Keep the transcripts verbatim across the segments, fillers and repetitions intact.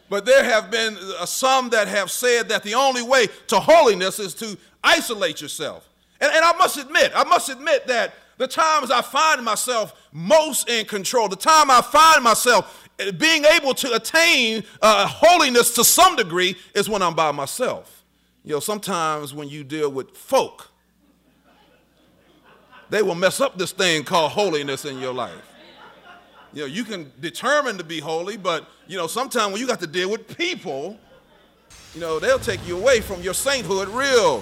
But there have been uh, some that have said that the only way to holiness is to isolate yourself. And, and I must admit, I must admit that the times I find myself most in control, the time I find myself being able to attain uh, holiness to some degree is when I'm by myself. You know, sometimes when you deal with folk, they will mess up this thing called holiness in your life. You know, you can determine to be holy, but, you know, sometimes when you got to deal with people, you know, they'll take you away from your sainthood real.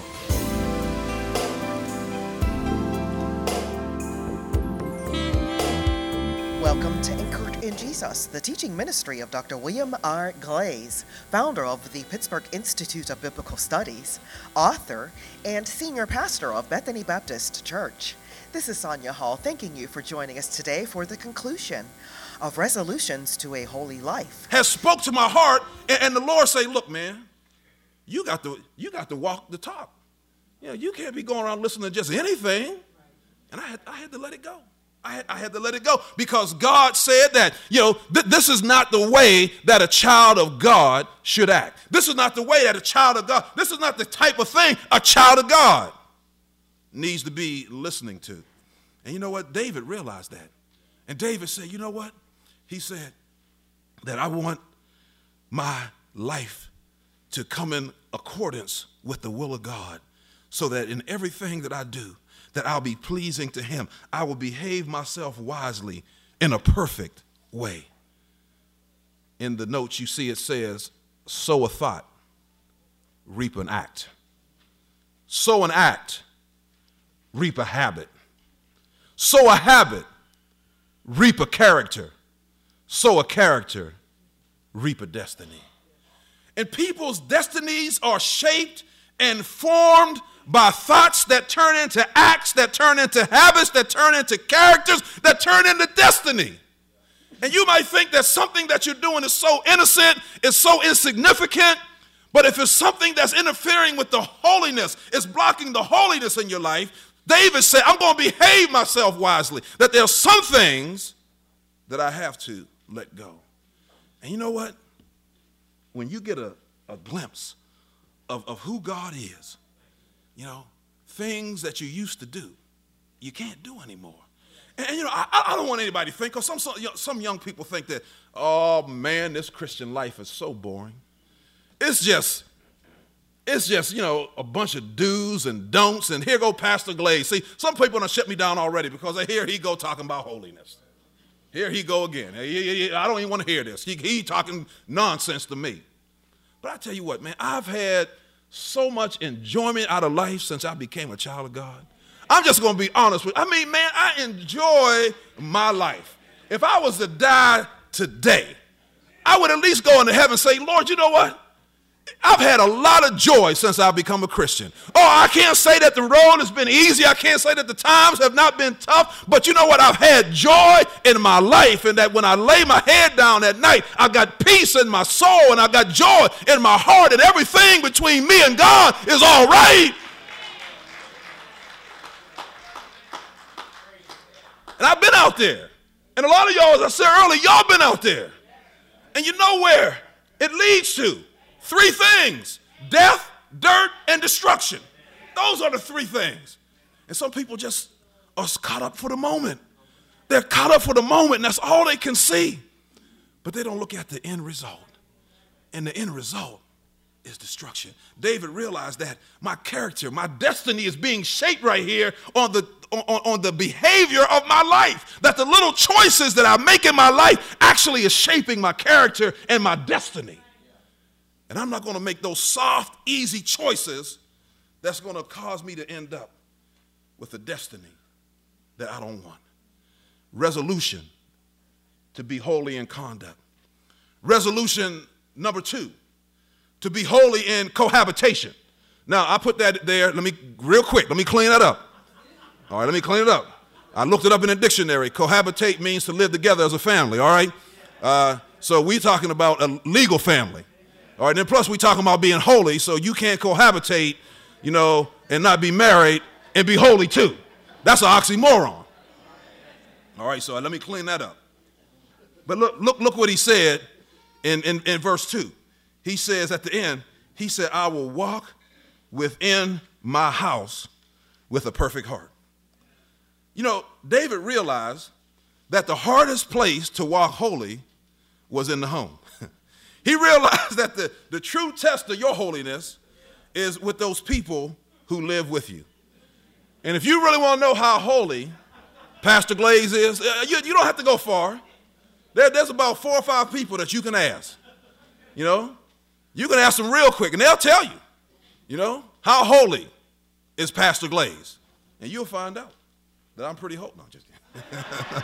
Welcome to Anchored in Jesus, the teaching ministry of Doctor William R. Glaze, founder of the Pittsburgh Institute of Biblical Studies, author, and senior pastor of Bethany Baptist Church. This is Sonia Hall thanking you for joining us today for the conclusion of Resolutions to a Holy Life. Has spoke to my heart, and, and the Lord say, look, man, you got to you got to walk the talk. You know, you can't be going around listening to just anything. And I had I had to let it go. I had, I had to let it go because God said that, you know, th- this is not the way that a child of God should act. This is not the way that a child of God, this is not the type of thing a child of God needs to be listening to. And you know what? David realized that. And David said, you know what? He said that I want my life to come in accordance with the will of God so that in everything that I do, that I'll be pleasing to him. I will behave myself wisely in a perfect way. In the notes you see it says, sow a thought, reap an act. Sow an act, reap a habit. Sow a habit, reap a character. Sow a character, reap a destiny. And people's destinies are shaped and formed by thoughts that turn into acts, that turn into habits, that turn into characters, that turn into destiny. And you might think that something that you're doing is so innocent, is so insignificant, but if it's something that's interfering with the holiness, it's blocking the holiness in your life, David said, I'm going to behave myself wisely, that there are some things that I have to let go. And you know what? When you get a, a glimpse of, of who God is, you know, things that you used to do, you can't do anymore. And, and you know, I, I don't want anybody to think, because some, some, some young people think that, oh man, this Christian life is so boring. It's just, it's just, you know, a bunch of do's and don'ts, and here go Pastor Glaze. See, some people done shut me down already because they hear he go talking about holiness. Here he go again. I don't even want to hear this. He, he talking nonsense to me. But I tell you what, man, I've had so much enjoyment out of life since I became a child of God. I'm just going to be honest with you. I mean, man, I enjoy my life. If I was to die today, I would at least go into heaven and say, Lord, you know what? I've had a lot of joy since I've become a Christian. Oh, I can't say that the road has been easy. I can't say that the times have not been tough. But you know what? I've had joy in my life, and that when I lay my head down at night, I got peace in my soul, and I got joy in my heart, and everything between me and God is all right. And I've been out there. And a lot of y'all, as I said earlier, y'all been out there. And you know where it leads to. Three things: death, dirt, and destruction. Those are the three things. And some people just are caught up for the moment. They're caught up for the moment, and that's all they can see. But they don't look at the end result. And the end result is destruction. David realized that my character, my destiny is being shaped right here on the on, on the behavior of my life. That the little choices that I make in my life actually is shaping my character and my destiny. And I'm not going to make those soft, easy choices that's going to cause me to end up with a destiny that I don't want. Resolution to be holy in conduct. Resolution number two, to be holy in cohabitation. Now, I put that there. Let me, real quick, let me clean that up. All right, let me clean it up. I looked it up in the dictionary. Cohabitate means to live together as a family, all right? Uh, so we're talking about a legal family. All right, then plus we're talking about being holy, so you can't cohabitate, you know, and not be married and be holy too. That's an oxymoron. All right, so let me clean that up. But look, look, look what he said in, in, in verse two. He says at the end, he said, I will walk within my house with a perfect heart. You know, David realized that the hardest place to walk holy was in the home. He realized that the, the true test of your holiness is with those people who live with you. And if you really want to know how holy Pastor Glaze is, uh, you, you don't have to go far. There, there's about four or five people that you can ask. You know, you can ask them real quick, and they'll tell you, you know, how holy is Pastor Glaze. And you'll find out that I'm pretty holy. No, just kidding.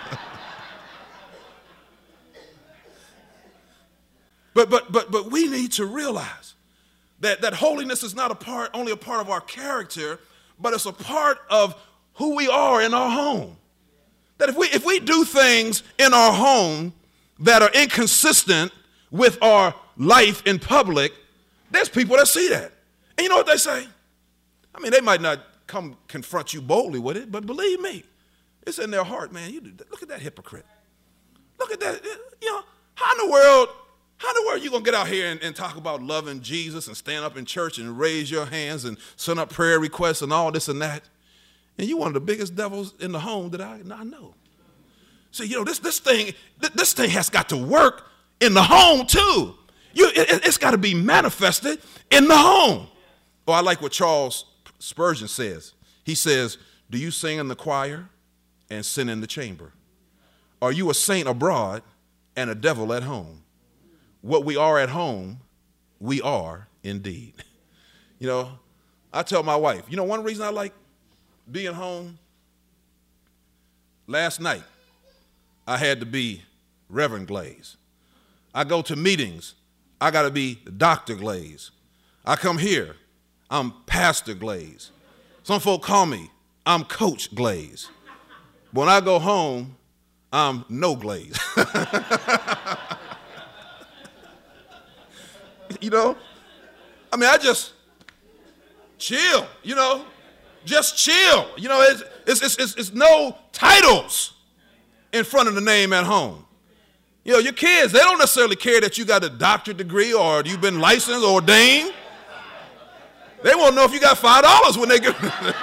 But but but but we need to realize that, that holiness is not a part, only a part of our character, but it's a part of who we are in our home. That if we if we do things in our home that are inconsistent with our life in public, there's people that see that. And you know what they say? I mean, they might not come confront you boldly with it, but believe me, it's in their heart, man. You look at that hypocrite. Look at that. You know, how in the world How in the world are you going to get out here and, and talk about loving Jesus and stand up in church and raise your hands and send up prayer requests and all this and that? And you're one of the biggest devils in the home that I, I know. So, you know, this, this, thing, this thing has got to work in the home too. You, it, it's got to be manifested in the home. Oh, I like what Charles Spurgeon says. He says, do you sing in the choir and sin in the chamber? Are you a saint abroad and a devil at home? What we are at home, we are indeed. You know, I tell my wife, you know, one reason I like being home, last night, I had to be Reverend Glaze. I go to meetings, I got to be Doctor Glaze. I come here, I'm Pastor Glaze. Some folk call me, I'm Coach Glaze. But when I go home, I'm no Glaze. You know, I mean, I just chill, you know, just chill. You know, it's, it's, it's, it's no titles in front of the name at home. You know, your kids, they don't necessarily care that you got a doctorate degree or you've been licensed or ordained. They want to know if you got five dollars when they get.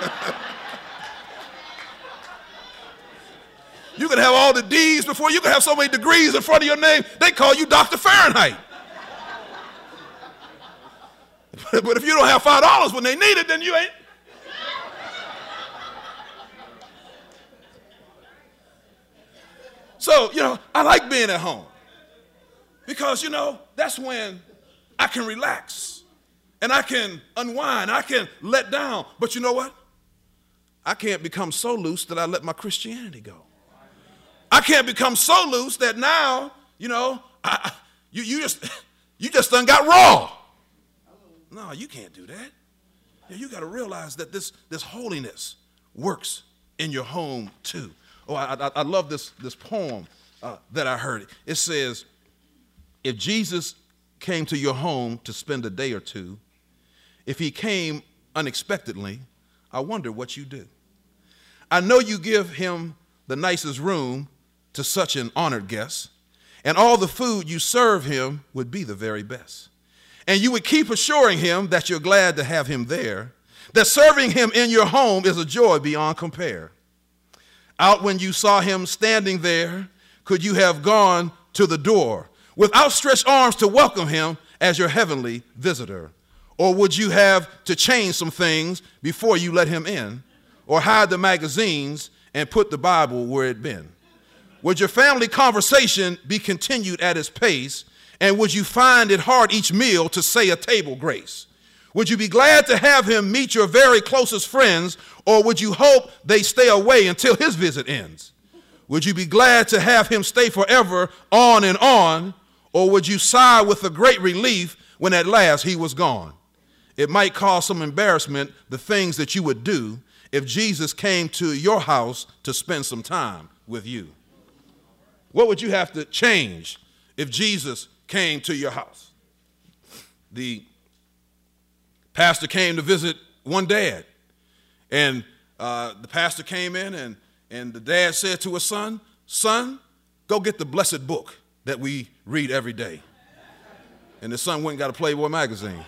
You can have all the D's before you can have so many degrees in front of your name, they call you Doctor Fahrenheit. But if you don't have five dollars when they need it, then you ain't. So, you know, I like being at home because, you know, that's when I can relax and I can unwind, I can let down. But you know what? I can't become so loose that I let my Christianity go. I can't become so loose that now, you know, I, you, you just you just done got raw. No, you can't do that. You, you got to realize that this, this holiness works in your home too. Oh, I, I, I love this, this poem uh, that I heard. It says, if Jesus came to your home to spend a day or two, if he came unexpectedly, I wonder what you do. I know you give him the nicest room to such an honored guest, and all the food you serve him would be the very best. And you would keep assuring him that you're glad to have him there, that serving him in your home is a joy beyond compare. Out when you saw him standing there, could you have gone to the door with outstretched arms to welcome him as your heavenly visitor? Or would you have to change some things before you let him in, or hide the magazines and put the Bible where it been? Would your family conversation be continued at its pace? And would you find it hard each meal to say a table grace? Would you be glad to have him meet your very closest friends, or would you hope they stay away until his visit ends? Would you be glad to have him stay forever on and on, or would you sigh with a great relief when at last he was gone? It might cause some embarrassment, the things that you would do if Jesus came to your house to spend some time with you. What would you have to change if Jesus came to your house? The pastor came to visit one dad, and uh, the pastor came in, and, and the dad said to his son, son, go get the blessed book that we read every day. And his son went and got a Playboy magazine.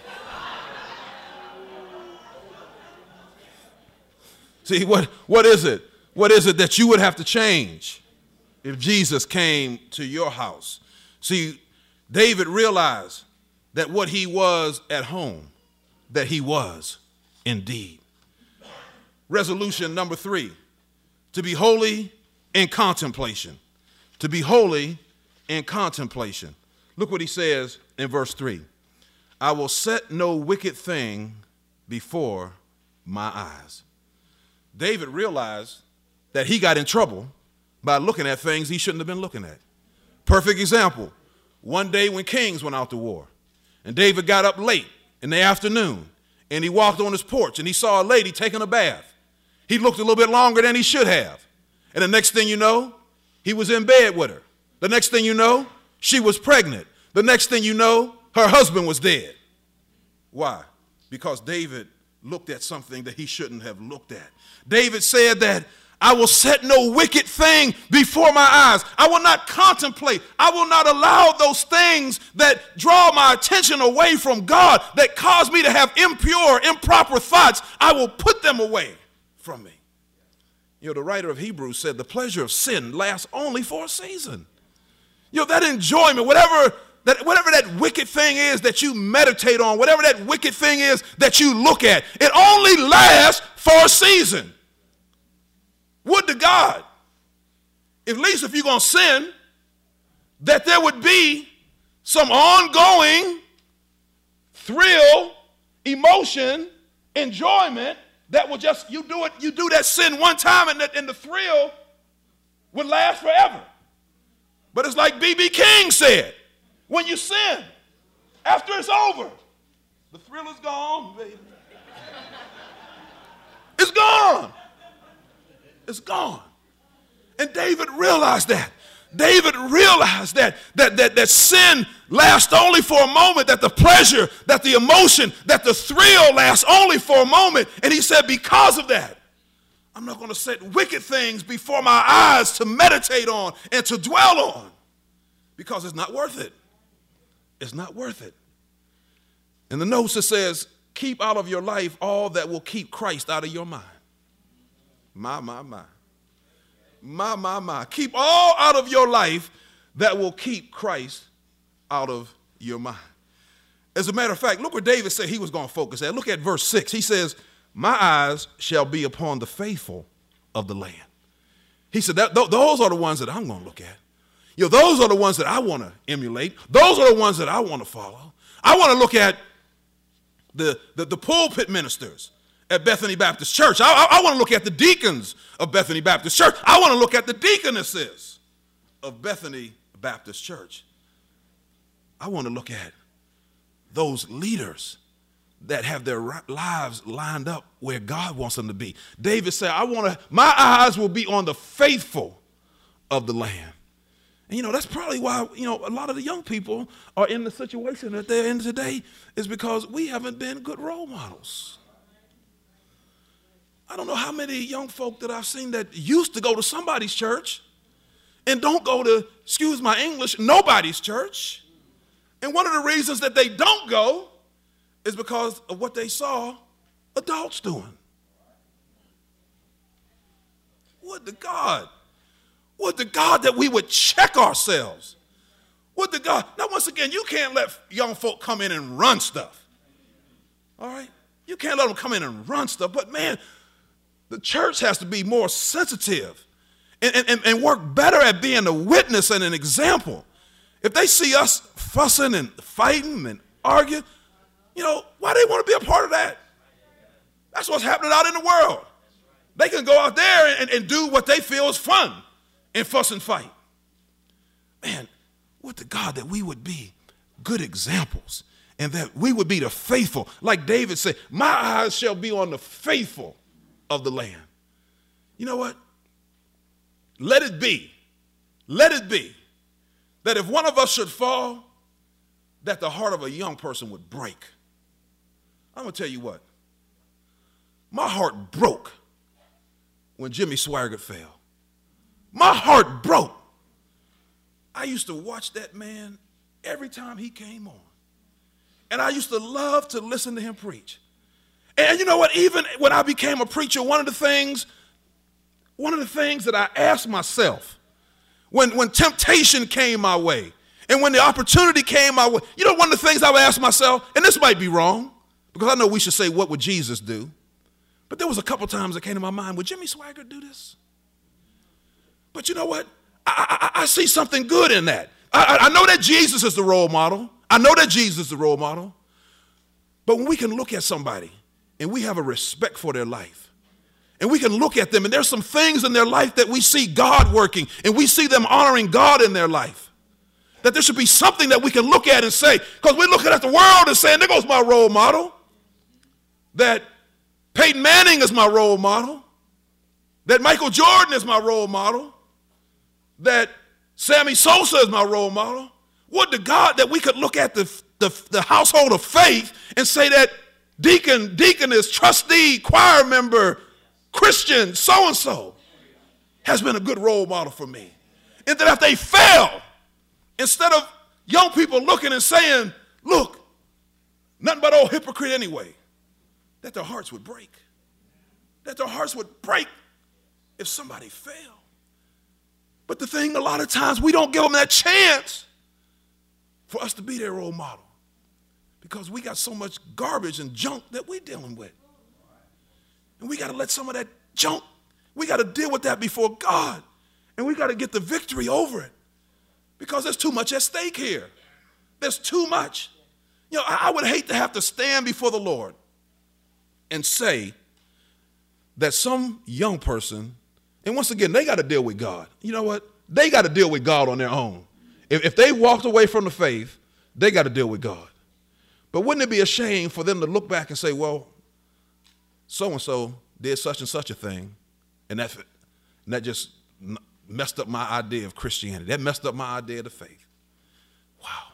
See, what, what is it? What is it that you would have to change if Jesus came to your house? See, David realized that what he was at home, that he was indeed. Resolution number three, to be holy in contemplation. To be holy in contemplation. Look what he says in verse three. I will set no wicked thing before my eyes. David realized that he got in trouble by looking at things he shouldn't have been looking at. Perfect example. One day when kings went out to war, and David got up late in the afternoon, and he walked on his porch, and he saw a lady taking a bath. He looked a little bit longer than he should have. And the next thing you know, he was in bed with her. The next thing you know, she was pregnant. The next thing you know, her husband was dead. Why? Because David looked at something that he shouldn't have looked at. David said that I will set no wicked thing before my eyes. I will not contemplate. I will not allow those things that draw my attention away from God, that cause me to have impure, improper thoughts. I will put them away from me. You know, the writer of Hebrews said the pleasure of sin lasts only for a season. You know, that enjoyment, whatever that, whatever that wicked thing is that you meditate on, whatever that wicked thing is that you look at, it only lasts for a season. Would to God, at least if you're going to sin, that there would be some ongoing thrill, emotion, enjoyment that will just, you do it, you do that sin one time and the, and the thrill would last forever. But it's like B B King said, when you sin, after it's over, the thrill is gone, baby. It's gone. It's gone. And David realized that. David realized that, that, that, that sin lasts only for a moment, that the pleasure, that the emotion, that the thrill lasts only for a moment. And he said, because of that, I'm not going to set wicked things before my eyes to meditate on and to dwell on, because it's not worth it. It's not worth it. In the notes it says, keep out of your life all that will keep Christ out of your mind. My, my, my. My, my, my. Keep all out of your life that will keep Christ out of your mind. As a matter of fact, look where David said he was going to focus at. Look at verse six. He says, my eyes shall be upon the faithful of the land. He said, that, th- those are the ones that I'm going to look at. You know, those are the ones that I want to emulate. Those are the ones that I want to follow. I want to look at the, the, the pulpit ministers at Bethany Baptist Church. I, I, I want to look at the deacons of Bethany Baptist Church. I want to look at the deaconesses of Bethany Baptist Church. I want to look at those leaders that have their lives lined up where God wants them to be. David said, I want to, my eyes will be on the faithful of the land. And, you know, that's probably why, you know, a lot of the young people are in the situation that they're in today, is because we haven't been good role models. I don't know how many young folk that I've seen that used to go to somebody's church and don't go to, excuse my English, nobody's church. And one of the reasons that they don't go is because of what they saw adults doing. Would to God, would to God that we would check ourselves. Would to God, now once again, you can't let young folk come in and run stuff. All right? You can't let them come in and run stuff, but man, the church has to be more sensitive and, and, and work better at being a witness and an example. If they see us fussing and fighting and arguing, you know, why they want to be a part of that? That's what's happening out in the world. They can go out there and, and do what they feel is fun and fuss and fight. Man, would to God that we would be good examples and that we would be the faithful. Like David said, my eyes shall be on the faithful of the land. You know what? Let it be. Let it be that if one of us should fall, that the heart of a young person would break. I'm going to tell you what. My heart broke when Jimmy Swaggart fell. My heart broke. I used to watch that man every time he came on. And I used to love to listen to him preach. And you know what? Even when I became a preacher, one of the things, one of the things that I asked myself when, when temptation came my way and when the opportunity came my way, you know, one of the things I would ask myself, and this might be wrong, because I know we should say, what would Jesus do? But there was a couple times that came to my mind, would Jimmy Swaggart do this? But you know what? I, I, I see something good in that. I, I know that Jesus is the role model. I know that Jesus is the role model. But when we can look at somebody and we have a respect for their life, and we can look at them and there's some things in their life that we see God working and we see them honoring God in their life, that there should be something that we can look at and say, because we're looking at the world and saying, there goes my role model, that Peyton Manning is my role model, that Michael Jordan is my role model, that Sammy Sosa is my role model. What to God that we could look at the, the, the household of faith and say that deacon, deaconess, trustee, choir member, Christian, so-and-so has been a good role model for me. And that if they fail, instead of young people looking and saying, look, nothing but old hypocrite anyway, that their hearts would break. That their hearts would break if somebody failed. But the thing, a lot of times, we don't give them that chance for us to be their role model because we got so much garbage and junk that we're dealing with. And we got to let some of that junk, we got to deal with that before God. And we got to get the victory over it because there's too much at stake here. There's too much. You know, I, I would hate to have to stand before the Lord and say that some young person, and once again, they got to deal with God. You know what? They got to deal with God on their own. If, if they walked away from the faith, they got to deal with God. But wouldn't it be a shame for them to look back and say, well, so-and-so did such and such a thing, and that, and that just messed up my idea of Christianity. That messed up my idea of the faith. Wow.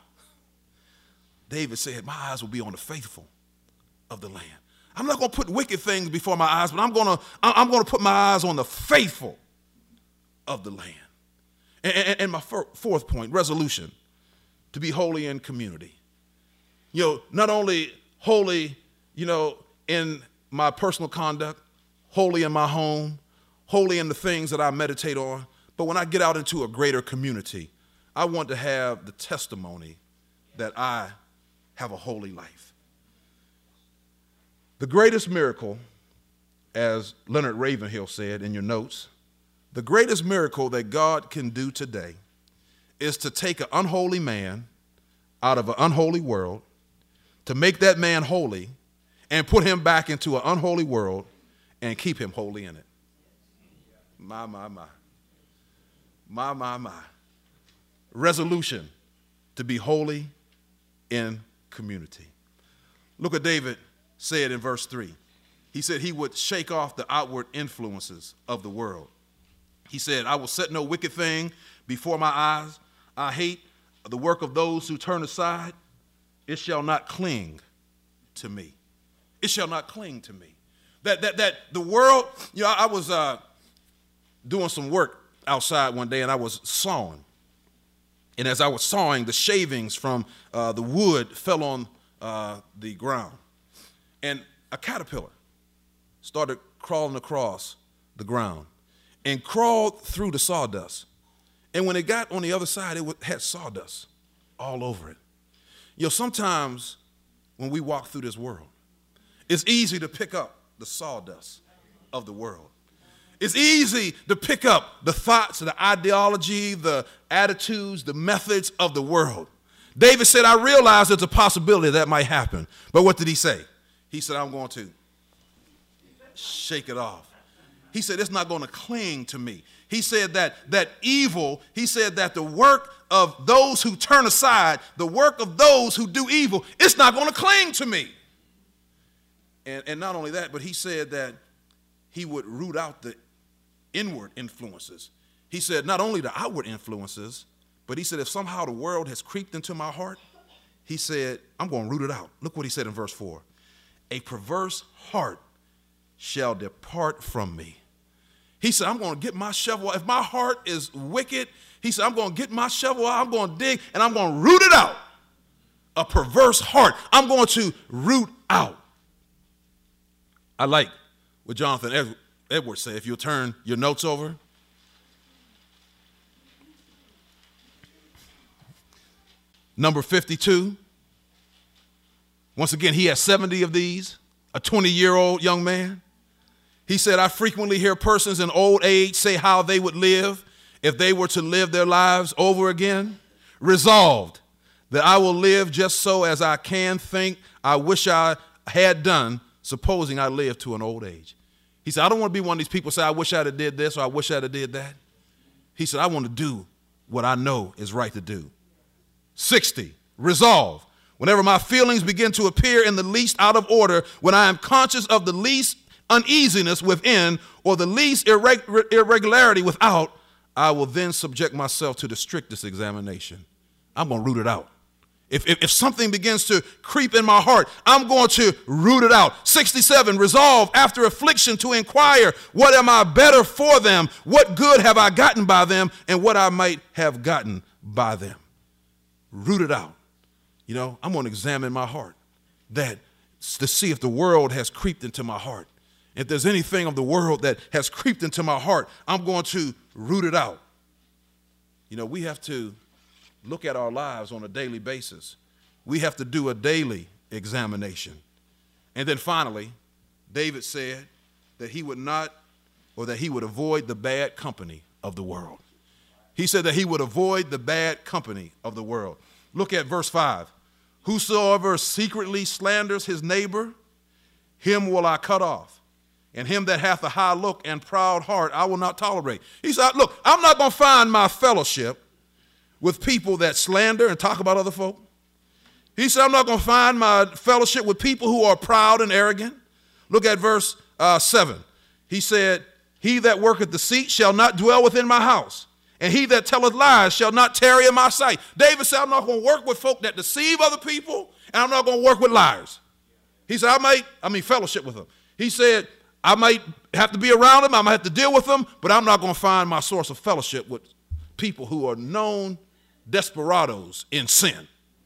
David said, my eyes will be on the faithful of the land. I'm not going to put wicked things before my eyes, but I'm going to I'm going to put my eyes on the faithful of the land. And, and, and my fourth point, resolution, to be holy in community. You know, not only holy, you know, in my personal conduct, holy in my home, holy in the things that I meditate on, but when I get out into a greater community, I want to have the testimony that I have a holy life. The greatest miracle, as Leonard Ravenhill said in your notes, the greatest miracle that God can do today is to take an unholy man out of an unholy world, to make that man holy, and put him back into an unholy world and keep him holy in it. My, my, my. My, my, my. Resolution to be holy in community. Look what David said in verse three. He said he would shake off the outward influences of the world. He said, I will set no wicked thing before my eyes. I hate the work of those who turn aside. It shall not cling to me. It shall not cling to me. That that that the world, you know, I was uh, doing some work outside one day and I was sawing. And as I was sawing, the shavings from uh, the wood fell on uh, the ground. And a caterpillar started crawling across the ground and crawled through the sawdust. And when it got on the other side, it had sawdust all over it. You know, sometimes when we walk through this world, it's easy to pick up the sawdust of the world. It's easy to pick up the thoughts, the ideology, the attitudes, the methods of the world. David said, I realize there's a possibility that might happen. But what did he say? He said, I'm going to shake it off. He said, it's not going to cling to me. He said that that evil, he said that the work of those who turn aside, the work of those who do evil, it's not going to cling to me. And, and not only that, but he said that he would root out the inward influences. He said not only the outward influences, but he said if somehow the world has creeped into my heart, he said, I'm going to root it out. Look what he said in verse four. A perverse heart shall depart from me. He said, I'm going to get my shovel. If my heart is wicked, he said, I'm going to get my shovel out, I'm going to dig, and I'm going to root it out. a perverse heart, I'm going to root out. I like what Jonathan Ed- Edwards said. If you'll turn your notes over. Number fifty-two. Once again, he has seventy of these, a twenty-year-old young man. He said, I frequently hear persons in old age say how they would live if they were to live their lives over again. Resolved that I will live just so as I can think I wish I had done, supposing I lived to an old age. He said, I don't want to be one of these people who say, I wish I'd have did this or I wish I'd have did that. He said, I want to do what I know is right to do. sixty, resolve. Whenever my feelings begin to appear in the least out of order, when I am conscious of the least uneasiness within or the least irreg- irregularity without, I will then subject myself to the strictest examination. I'm going to root it out. If, if, if something begins to creep in my heart, I'm going to root it out. sixty-seven, resolve after affliction to inquire, what am I better for them? What good have I gotten by them? And what I might have gotten by them. Root it out. You know, I'm going to examine my heart that to see if the world has creeped into my heart. If there's anything of the world that has creeped into my heart, I'm going to root it out. You know, we have to look at our lives on a daily basis. We have to do a daily examination. And then finally, David said that he would not, or that he would avoid the bad company of the world. He said that he would avoid the bad company of the world. Look at verse five. Whosoever secretly slanders his neighbor, him will I cut off. And him that hath a high look and proud heart, I will not tolerate. He said, look, I'm not going to find my fellowship with people that slander and talk about other folk. He said, I'm not going to find my fellowship with people who are proud and arrogant. Look at verse uh, seven. He said, he that worketh deceit shall not dwell within my house, and he that telleth lies shall not tarry in my sight. David said, I'm not going to work with folk that deceive other people, and I'm not going to work with liars. He said, I might, I mean, fellowship with them. He said, I might have to be around them, I might have to deal with them, but I'm not going to find my source of fellowship with people who are known desperados in sin.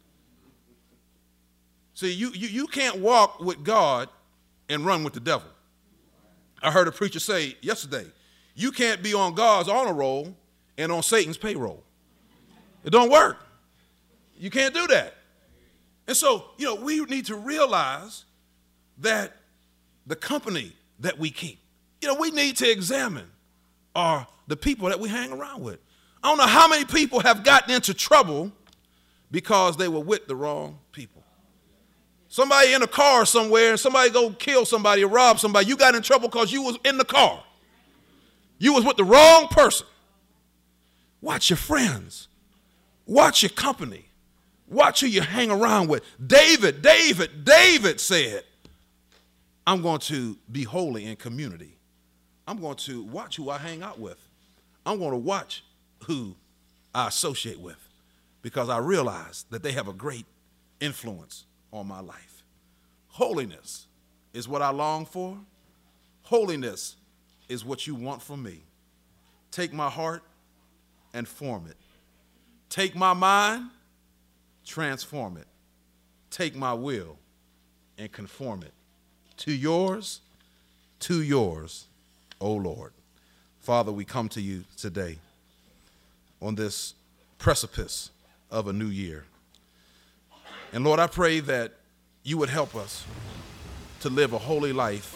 See, you, you, you can't walk with God and run with the devil. I heard a preacher say yesterday, you can't be on God's honor roll and on Satan's payroll. It don't work. You can't do that. And so, you know, we need to realize that the company that we keep, you know, we need to examine are the people that we hang around with. I don't know how many people have gotten into trouble because they were with the wrong people. Somebody in a car somewhere and somebody go kill somebody or rob somebody. You got in trouble because you was in the car. You was with the wrong person. Watch your friends. Watch your company. Watch who you hang around with. David, David, David said, I'm going to be holy in community. I'm going to watch who I hang out with. I'm going to watch who I associate with because I realize that they have a great influence on my life. Holiness is what I long for. Holiness is what you want from me. Take my heart and form it. Take my mind, transform it. Take my will and conform it to yours, to yours, O Lord. Father, we come to you today on this precipice of a new year. And Lord, I pray that you would help us to live a holy life.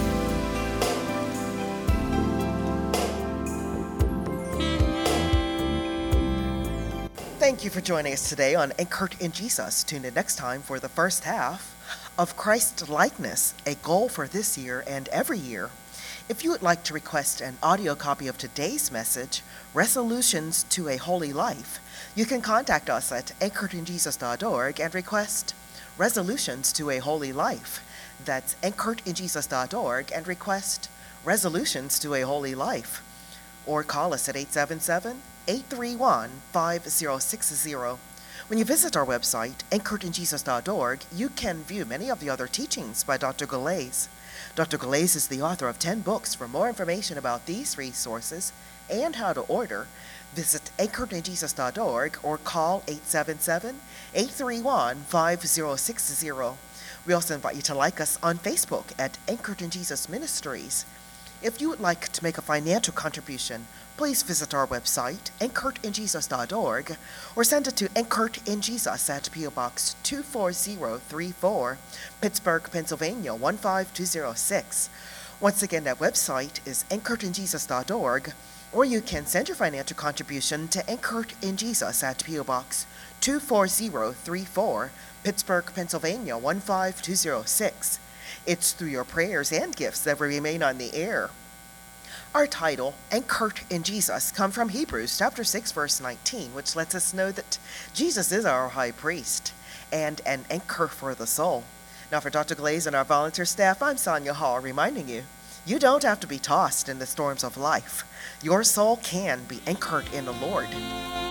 Thank you for joining us today on Anchored in Jesus. Tune in next time for the first half of Christ likeness, a goal for this year and every year. If you would like to request an audio copy of today's message, Resolutions to a Holy Life, you can contact us at anchored in jesus dot org and request Resolutions to a Holy Life. That's anchored in jesus dot org and request Resolutions to a Holy Life. Or call us at eight seven seven, eight three one, five zero six zero. When you visit our website, anchored in jesus dot org, you can view many of the other teachings by Doctor Galais. Doctor Galais is the author of ten books. For more information about these resources and how to order, Visit anchored in jesus dot org or call eight seven seven, eight three one, five zero six zero. We also invite you to like us on Facebook at Anchored in Jesus Ministries. If you would like to make a financial contribution, please visit our website, anchored in jesus dot org, or send it to Anchored in Jesus at P O Box two four zero three four, Pittsburgh, Pennsylvania one five two zero six. Once again, that website is anchored in jesus dot org, or you can send your financial contribution to Anchored in Jesus at P O Box two four zero three four, Pittsburgh, Pennsylvania one five two zero six. It's through your prayers and gifts that we remain on the air. Our title, Anchored in Jesus, come from Hebrews chapter six, verse nineteen, which lets us know that Jesus is our high priest and an anchor for the soul. Now for Doctor Glaze and our volunteer staff, I'm Sonia Hall, reminding you, you don't have to be tossed in the storms of life. Your soul can be anchored in the Lord.